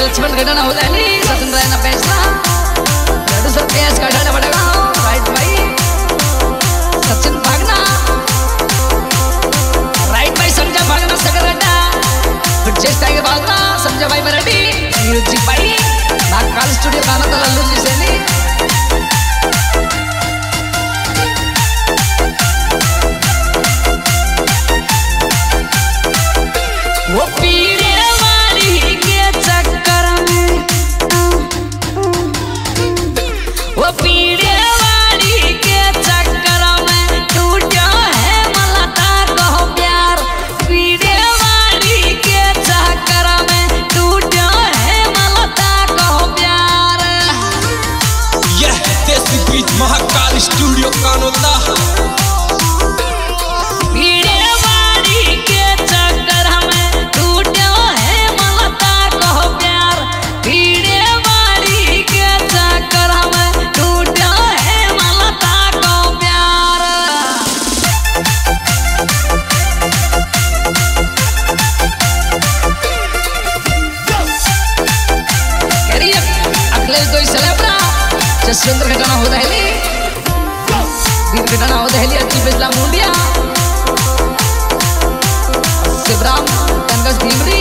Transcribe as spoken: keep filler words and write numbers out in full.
लक्ष्मण घटना हो जाएगी सचिन राय ना पैसा प्रोड्यूसर पेश का डाला पड़ेगा राइट भाई सचिन भागना राइट भाई संजय भागना सगरटा फिर चेष्टा के बाद ना संजय भाई मराठी म्यूजिक भाई नागकाल स्टूडियो गाना तो लल्लू जी से नहीं वो पीड़े वाली के चक्कर में वो पीड़े वाली के चक्कर में टूटा है मलता कहो प्यार पीड़े वाली के चक्कर में टूटा है मलता कहो प्यार यह देसी बीट महाकाल स्टूडियो कानोता जसवंत घटना हो दहली वीर घटना हो दहली अच्छी बिजला मुंडिया शिवराम कंगस भीमरी